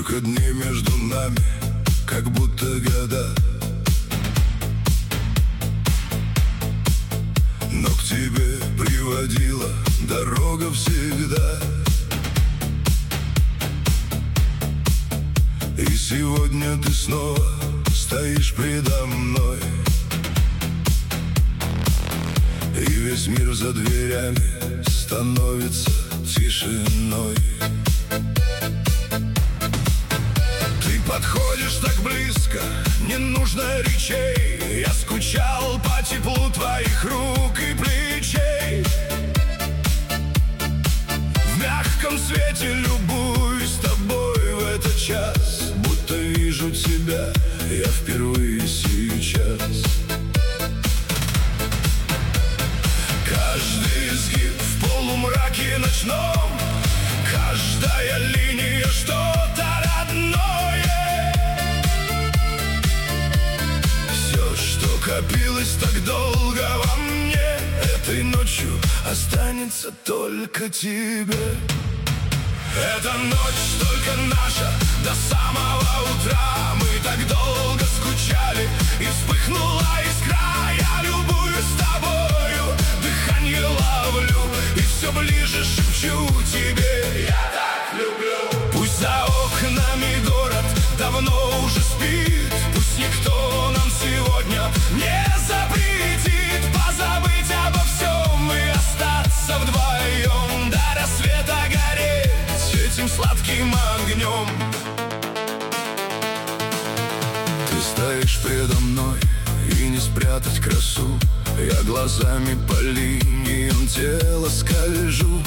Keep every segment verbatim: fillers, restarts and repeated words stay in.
Только дни между нами, как будто года. Но к тебе приводила дорога всегда. И сегодня ты снова стоишь предо мной, и весь мир за дверями становится тишиной. Ты подходишь так близко, не нужно речей. Я скучал по теплу твоих рук и плечей. В мягком свете любуюсь тобой в этот час, будто вижу тебя я впервые сейчас. Каждый изгиб в полумраке ночном, каждая линия что-то родное. Все, что копилось так долго во мне, этой ночью останется только тебе. Эта ночь только наша до самого утра. Мы так долго скучали, и вспыхнула искра. Я любуюсь тобою, дыханье ловлю, и все ближе шепчу тебе: я так люблю. Пусть за окнами город давно уже спит, пусть никто нам сегодня не запретит позабыть обо всем и остаться вдвоем до рассвета гореть этим сладким огнем. Ты стоишь предо мной, и не спрятать красу. Я глазами по линиям тела скольжу.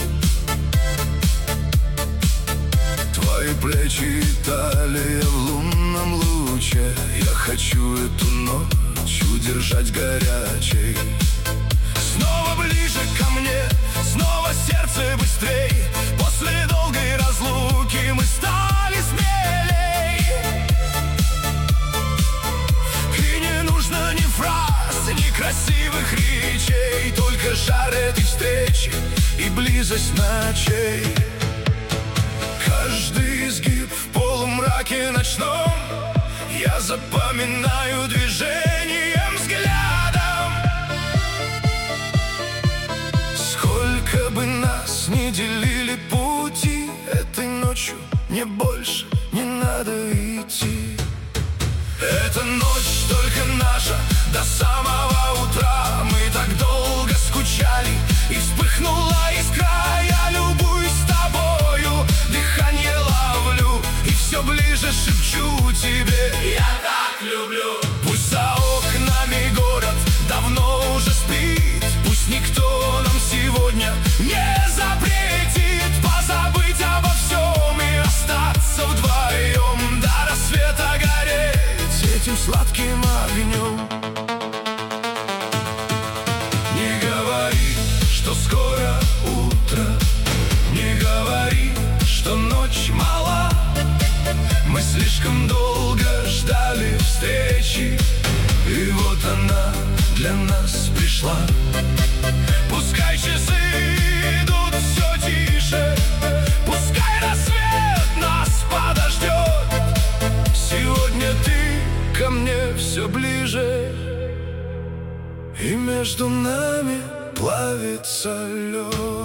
Твои плечи и талия в лунном луче. Я хочу эту ночь удержать горячей. Снова ближе ко мне, снова сердце быстрей. После долгой разлуки мы стали смелей. И не нужно ни фраз, ни красивых речей, только жар этой встречи и близость ночей. Каждый изгиб в полумраке ночном я запоминаю движением взглядом. Сколько бы нас ни делили пути, этой ночью мне больше не надо идти. Эта ночь только наша до самого утра. Мы так долго скучали, и вспыхнула искра. Я любуюсь тобою, дыханье ловлю, и все ближе шепчу тебе: я так люблю. Пусть за окнами город давно уже спит, пусть никто нам сегодня не запретит позабыть обо всем и остаться вдвоем до рассвета гореть этим сладким огнем. Не говори, что скоро утро, не говори, что ночь мала. Мы слишком долго ждали встречи, и вот она для нас пришла. Пускай часы идут все тише, пускай рассвет нас подождет. Сегодня ты ко мне все ближе, и между нами плавится лед.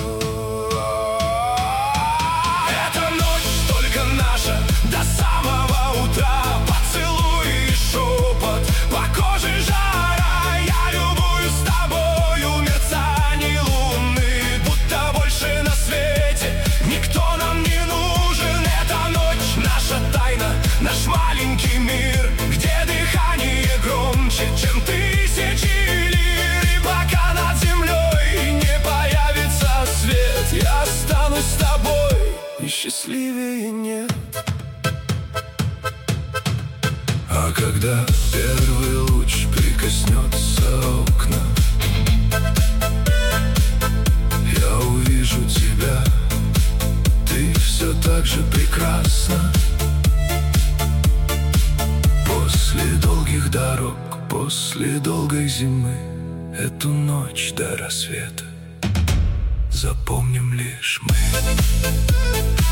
Эта ночь только наша до самого утра. Поцелуй и шепот по коже жара. Я любуюсь тобою, мерцание луны, будто больше на свете никто нам не нужен. Эта ночь наша тайна, наш маленький мир, где дыхание громче, чем тысячи лир. И пока над землей не появится свет, я останусь с тобой, и счастливее нет. А когда первый луч прикоснется окна, я увижу тебя, ты все так же прекрасна. После долгих дорог, после долгой зимы, эту ночь до рассвета запомним лишь мы.